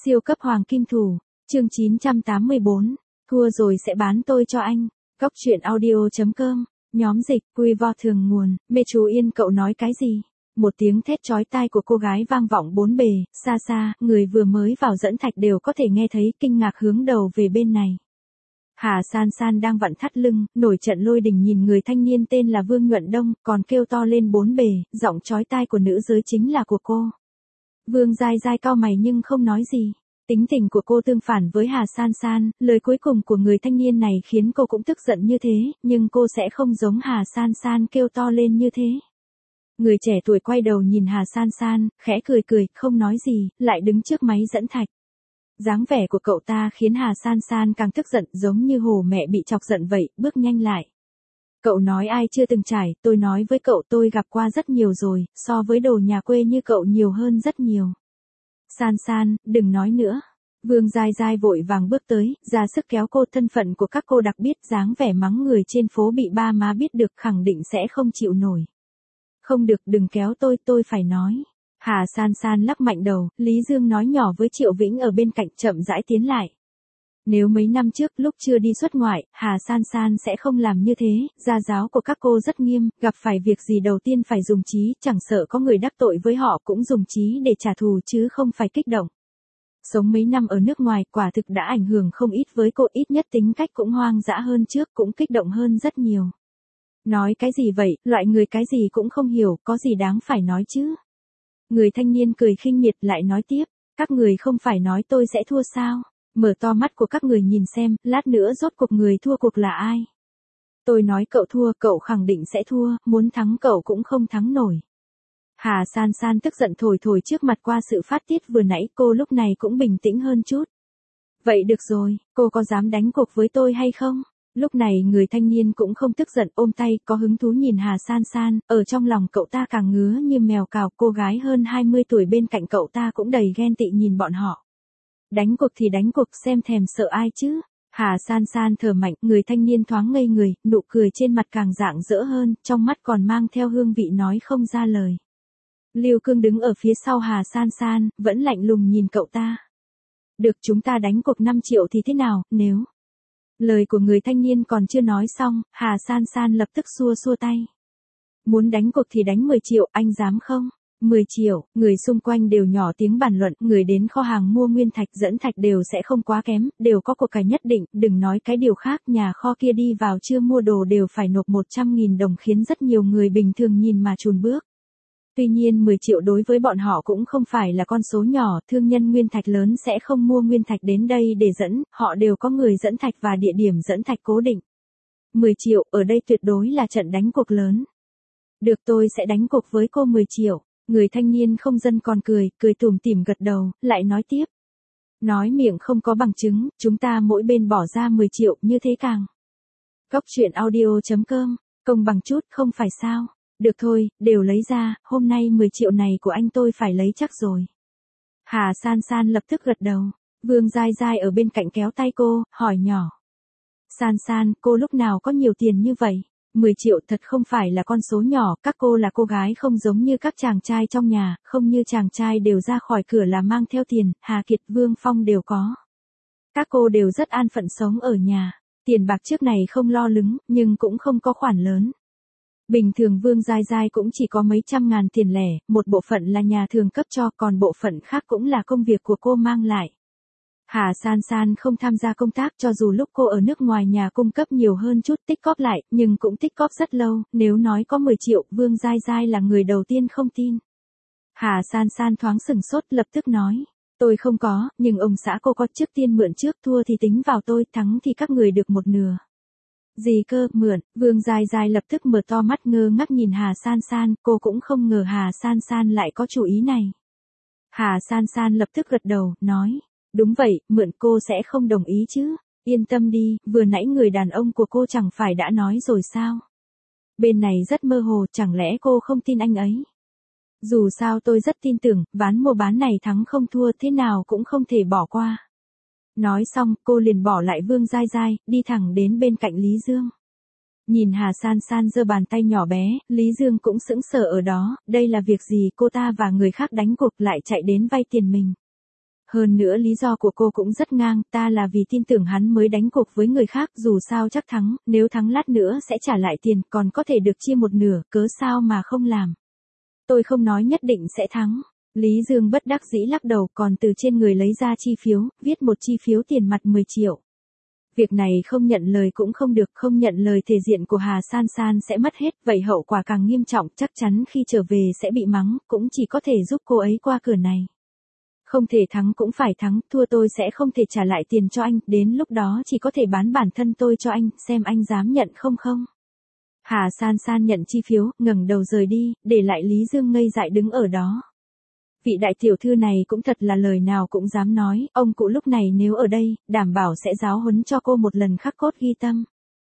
Siêu cấp hoàng kim thủ, chương 984, thua rồi sẽ bán tôi cho anh. Góc truyện audio.com, nhóm dịch, quy vo thường nguồn, mê chú Yên cậu nói cái gì? Một tiếng thét chói tai của cô gái vang vọng bốn bề, xa xa, người vừa mới vào dẫn thạch đều có thể nghe thấy, kinh ngạc hướng đầu về bên này. Hà San San đang vặn thắt lưng, nổi trận lôi đình nhìn người thanh niên tên là Vương Nhuận Đông, còn kêu to lên bốn bề, giọng chói tai của nữ giới chính là của cô. Vương Giai Giai cau mày nhưng không nói gì. Tính tình của cô tương phản với Hà San San, lời cuối cùng của người thanh niên này khiến cô cũng tức giận như thế, nhưng cô sẽ không giống Hà San San kêu to lên như thế. Người trẻ tuổi quay đầu nhìn Hà San San, khẽ cười cười, không nói gì, lại đứng trước máy dẫn thạch. Dáng vẻ của cậu ta khiến Hà San San càng tức giận, giống như hổ mẹ bị chọc giận vậy, bước nhanh lại. Cậu nói ai chưa từng trải, tôi nói với cậu tôi gặp qua rất nhiều rồi, so với đồ nhà quê như cậu nhiều hơn rất nhiều. San San, đừng nói nữa. Vương Giai Giai vội vàng bước tới, ra sức kéo cô. Thân phận của các cô đặc biết, dáng vẻ mắng người trên phố bị ba má biết được khẳng định sẽ không chịu nổi. Không được, đừng kéo tôi phải nói. Hà San San lắc mạnh đầu, Lý Dương nói nhỏ với Triệu Vĩnh ở bên cạnh, chậm rãi tiến lại. Nếu mấy năm trước lúc chưa đi xuất ngoại, Hà San San sẽ không làm như thế, gia giáo của các cô rất nghiêm, gặp phải việc gì đầu tiên phải dùng trí, chẳng sợ có người đắc tội với họ cũng dùng trí để trả thù chứ không phải kích động. Sống mấy năm ở nước ngoài quả thực đã ảnh hưởng không ít với cô, ít nhất tính cách cũng hoang dã hơn trước, cũng kích động hơn rất nhiều. Nói cái gì vậy, loại người cái gì cũng không hiểu, có gì đáng phải nói chứ. Người thanh niên cười khinh miệt lại nói tiếp, các người không phải nói tôi sẽ thua sao? Mở to mắt của các người nhìn xem, lát nữa rốt cuộc người thua cuộc là ai? Tôi nói cậu thua, cậu khẳng định sẽ thua, muốn thắng cậu cũng không thắng nổi. Hà San San tức giận thổi trước mặt qua sự phát tiết vừa nãy, cô lúc này cũng bình tĩnh hơn chút. Vậy được rồi, cô có dám đánh cuộc với tôi hay không? Lúc này người thanh niên cũng không tức giận, ôm tay, có hứng thú nhìn Hà San San, ở trong lòng cậu ta càng ngứa như mèo cào, cô gái hơn 20 tuổi bên cạnh cậu ta cũng đầy ghen tị nhìn bọn họ. Đánh cuộc thì đánh cuộc, xem thèm sợ ai chứ. Hà San San thở mạnh, người thanh niên thoáng ngây người, nụ cười trên mặt càng rạng rỡ hơn, trong mắt còn mang theo hương vị nói không ra lời. Lưu Cương đứng ở phía sau Hà San San, vẫn lạnh lùng nhìn cậu ta. Được, chúng ta đánh cuộc 5 triệu thì thế nào, nếu... Lời của người thanh niên còn chưa nói xong, Hà San San lập tức xua tay. Muốn đánh cuộc thì đánh 10 triệu, anh dám không? 10 triệu, người xung quanh đều nhỏ tiếng bàn luận, người đến kho hàng mua nguyên thạch dẫn thạch đều sẽ không quá kém, đều có của cải nhất định, đừng nói cái điều khác, nhà kho kia đi vào chưa mua đồ đều phải nộp 100.000 đồng khiến rất nhiều người bình thường nhìn mà chùn bước. Tuy nhiên 10 triệu đối với bọn họ cũng không phải là con số nhỏ, thương nhân nguyên thạch lớn sẽ không mua nguyên thạch đến đây để dẫn, họ đều có người dẫn thạch và địa điểm dẫn thạch cố định. 10 triệu, ở đây tuyệt đối là trận đánh cuộc lớn. Được, tôi sẽ đánh cuộc với cô 10 triệu. Người thanh niên không dân còn cười tủm tỉm gật đầu, lại nói tiếp. Nói miệng không có bằng chứng, chúng ta mỗi bên bỏ ra 10 triệu, như thế càng. Góc truyện audio.com, công bằng chút, không phải sao? Được thôi, đều lấy ra, hôm nay 10 triệu này của anh tôi phải lấy chắc rồi. Hà San San lập tức gật đầu, Vương Giai Giai ở bên cạnh kéo tay cô, hỏi nhỏ. San San, cô lúc nào có nhiều tiền như vậy? 10 triệu thật không phải là con số nhỏ, các cô là cô gái không giống như các chàng trai trong nhà, không như chàng trai đều ra khỏi cửa là mang theo tiền, Hà Kiệt, Vương Phong đều có. Các cô đều rất an phận sống ở nhà, tiền bạc trước này không lo lắng, nhưng cũng không có khoản lớn. Bình thường Vương Giai Giai cũng chỉ có mấy trăm ngàn tiền lẻ, một bộ phận là nhà thường cấp cho, còn bộ phận khác cũng là công việc của cô mang lại. Hà San San không tham gia công tác, cho dù lúc cô ở nước ngoài nhà cung cấp nhiều hơn chút tích cóp lại, nhưng cũng tích cóp rất lâu, nếu nói có 10 triệu, Vương Giai Giai là người đầu tiên không tin. Hà San San thoáng sửng sốt, lập tức nói, tôi không có, nhưng ông xã cô có, trước tiên mượn trước, thua thì tính vào tôi, thắng thì các người được một nửa. Gì cơ, mượn? Vương Giai Giai lập tức mở to mắt ngơ ngác nhìn Hà San San, cô cũng không ngờ Hà San San lại có chủ ý này. Hà San San lập tức gật đầu, nói, đúng vậy, mượn, cô sẽ không đồng ý chứ? Yên tâm đi, vừa nãy người đàn ông của cô chẳng phải đã nói rồi sao? Bên này rất mơ hồ, chẳng lẽ cô không tin anh ấy? Dù sao tôi rất tin tưởng, ván mua bán này thắng không thua thế nào cũng không thể bỏ qua. Nói xong, cô liền bỏ lại Vương Giai Giai, đi thẳng đến bên cạnh Lý Dương. Nhìn Hà San San giơ bàn tay nhỏ bé, Lý Dương cũng sững sờ ở đó, đây là việc gì, cô ta và người khác đánh cuộc lại chạy đến vay tiền mình. Hơn nữa lý do của cô cũng rất ngang, ta là vì tin tưởng hắn mới đánh cuộc với người khác, dù sao chắc thắng, nếu thắng lát nữa sẽ trả lại tiền, còn có thể được chia một nửa, cớ sao mà không làm. Tôi không nói nhất định sẽ thắng. Lý Dương bất đắc dĩ lắc đầu, còn từ trên người lấy ra chi phiếu, viết một chi phiếu tiền mặt 10 triệu. Việc này không nhận lời cũng không được, không nhận lời thể diện của Hà San San sẽ mất hết, vậy hậu quả càng nghiêm trọng, chắc chắn khi trở về sẽ bị mắng, cũng chỉ có thể giúp cô ấy qua cửa này. Không thể thắng cũng phải thắng, thua tôi sẽ không thể trả lại tiền cho anh, đến lúc đó chỉ có thể bán bản thân tôi cho anh, xem anh dám nhận không không. Hà San San nhận chi phiếu, ngẩng đầu rời đi, để lại Lý Dương ngây dại đứng ở đó. Vị đại tiểu thư này cũng thật là lời nào cũng dám nói, ông cụ lúc này nếu ở đây, đảm bảo sẽ giáo huấn cho cô một lần khắc cốt ghi tâm.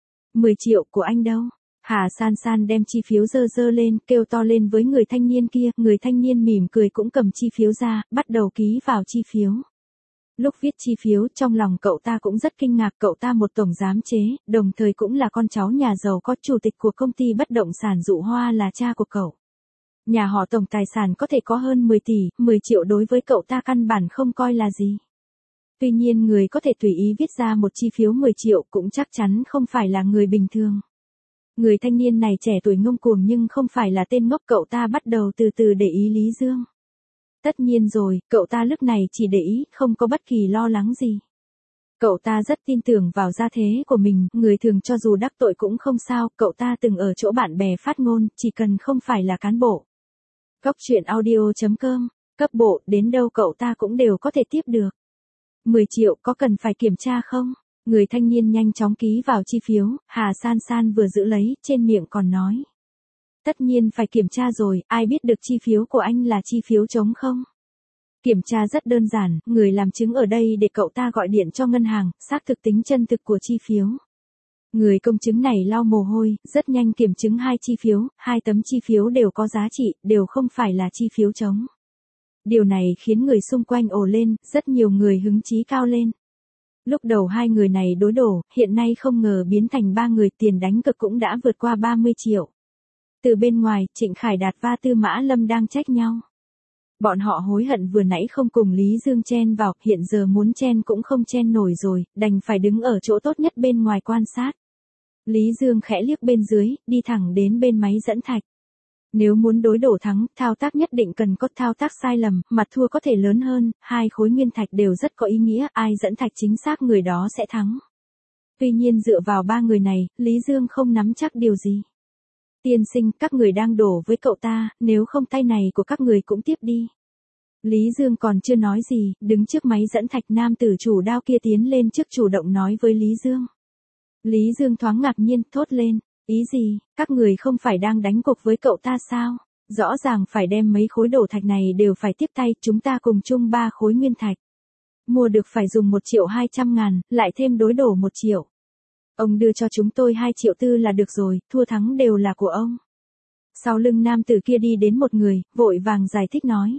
10 triệu của anh đâu? Hà San San đem chi phiếu dơ lên, kêu to lên với người thanh niên kia, người thanh niên mỉm cười cũng cầm chi phiếu ra, bắt đầu ký vào chi phiếu. Lúc viết chi phiếu, trong lòng cậu ta cũng rất kinh ngạc, cậu ta một tổng giám chế, đồng thời cũng là con cháu nhà giàu có, chủ tịch của công ty bất động sản Dụ Hoa là cha của cậu. Nhà họ tổng tài sản có thể có hơn 10 tỷ, 10 triệu đối với cậu ta căn bản không coi là gì. Tuy nhiên người có thể tùy ý viết ra một chi phiếu 10 triệu cũng chắc chắn không phải là người bình thường. Người thanh niên này trẻ tuổi ngông cuồng nhưng không phải là tên ngốc, cậu ta bắt đầu từ từ để ý Lý Dương. Tất nhiên rồi, cậu ta lúc này chỉ để ý, không có bất kỳ lo lắng gì. Cậu ta rất tin tưởng vào gia thế của mình, người thường cho dù đắc tội cũng không sao, cậu ta từng ở chỗ bạn bè phát ngôn, chỉ cần không phải là cán bộ. Góc truyện audio.com, cấp bộ, đến đâu cậu ta cũng đều có thể tiếp được. 10 triệu có cần phải kiểm tra không? Người thanh niên nhanh chóng ký vào chi phiếu, Hà San San vừa giữ lấy, trên miệng còn nói. Tất nhiên phải kiểm tra rồi, ai biết được chi phiếu của anh là chi phiếu trống không? Kiểm tra rất đơn giản, người làm chứng ở đây để cậu ta gọi điện cho ngân hàng, xác thực tính chân thực của chi phiếu. Người công chứng này lau mồ hôi, rất nhanh kiểm chứng 2 chi phiếu, 2 tấm chi phiếu đều có giá trị, đều không phải là chi phiếu trống. Điều này khiến người xung quanh ồ lên, rất nhiều người hứng chí cao lên. Lúc đầu 2 người này đối đổ, hiện nay không ngờ biến thành 3 người, tiền đánh cược cũng đã vượt qua 30 triệu. Từ bên ngoài, Trịnh Khải Đạt và Tư Mã Lâm đang trách nhau. Bọn họ hối hận vừa nãy không cùng Lý Dương chen vào, hiện giờ muốn chen cũng không chen nổi rồi, đành phải đứng ở chỗ tốt nhất bên ngoài quan sát. Lý Dương khẽ liếc bên dưới, đi thẳng đến bên máy dẫn thạch. Nếu muốn đối đổ thắng, thao tác nhất định cần có thao tác sai lầm, mặt thua có thể lớn hơn, 2 khối nguyên thạch đều rất có ý nghĩa, ai dẫn thạch chính xác người đó sẽ thắng. Tuy nhiên dựa vào 3 người này, Lý Dương không nắm chắc điều gì. Tiên sinh, các người đang đổ với cậu ta, nếu không tay này của các người cũng tiếp đi. Lý Dương còn chưa nói gì, đứng trước máy dẫn thạch, nam tử chủ đao kia tiến lên trước chủ động nói với Lý Dương. Lý Dương thoáng ngạc nhiên, thốt lên, ý gì, các người không phải đang đánh cuộc với cậu ta sao? Rõ ràng phải đem mấy khối đổ thạch này đều phải tiếp tay, chúng ta cùng chung 3 khối nguyên thạch. Mua được phải dùng 1.200.000, lại thêm đối đổ 1 triệu. Ông đưa cho chúng tôi 2 triệu tư là được rồi, thua thắng đều là của ông. Sau lưng nam tử kia đi đến một người, vội vàng giải thích nói.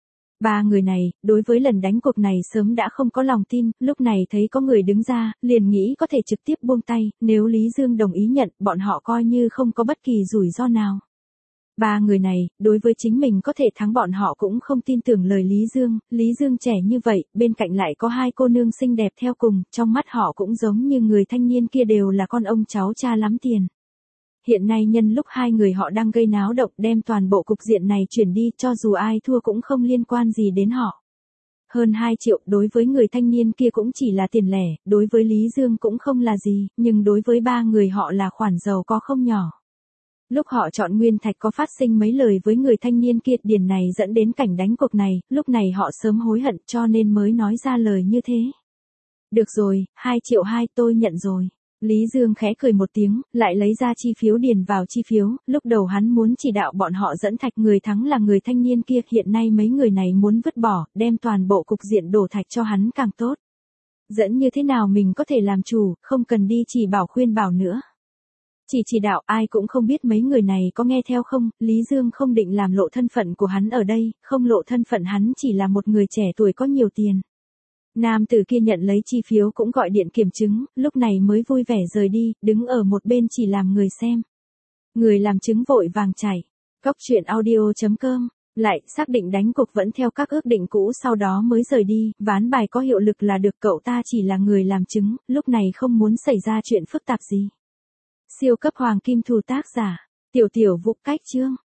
3 người này, đối với lần đánh cuộc này sớm đã không có lòng tin, lúc này thấy có người đứng ra, liền nghĩ có thể trực tiếp buông tay, nếu Lý Dương đồng ý nhận, bọn họ coi như không có bất kỳ rủi ro nào. 3 người này, đối với chính mình có thể thắng bọn họ cũng không tin tưởng lời Lý Dương trẻ như vậy, bên cạnh lại có 2 cô nương xinh đẹp theo cùng, trong mắt họ cũng giống như người thanh niên kia đều là con ông cháu cha lắm tiền. Hiện nay nhân lúc 2 người họ đang gây náo động, đem toàn bộ cục diện này chuyển đi, cho dù ai thua cũng không liên quan gì đến họ. Hơn 2 triệu đối với người thanh niên kia cũng chỉ là tiền lẻ, đối với Lý Dương cũng không là gì, nhưng đối với 3 người họ là khoản giàu có không nhỏ. Lúc họ chọn nguyên thạch có phát sinh mấy lời với người thanh niên kia, điển này dẫn đến cảnh đánh cuộc này, lúc này họ sớm hối hận cho nên mới nói ra lời như thế. Được rồi, 2 triệu 2 tôi nhận rồi. Lý Dương khẽ cười một tiếng, lại lấy ra chi phiếu điền vào chi phiếu, lúc đầu hắn muốn chỉ đạo bọn họ dẫn thạch, người thắng là người thanh niên kia, hiện nay mấy người này muốn vứt bỏ, đem toàn bộ cục diện đổ thạch cho hắn càng tốt. Dẫn như thế nào mình có thể làm chủ, không cần đi chỉ bảo khuyên bảo nữa. Chỉ đạo ai cũng không biết mấy người này có nghe theo không, Lý Dương không định làm lộ thân phận của hắn ở đây, không lộ thân phận hắn chỉ là một người trẻ tuổi có nhiều tiền. Nam tử kia nhận lấy chi phiếu cũng gọi điện kiểm chứng, lúc này mới vui vẻ rời đi, đứng ở một bên chỉ làm người xem. Người làm chứng vội vàng chạy. Góc truyện audio.com Lại xác định đánh cuộc vẫn theo các ước định cũ sau đó mới rời đi, ván bài có hiệu lực là được, cậu ta chỉ là người làm chứng, lúc này không muốn xảy ra chuyện phức tạp gì. Siêu cấp hoàng kim thù, tác giả, Tiểu Tiểu Vũ, cách chương.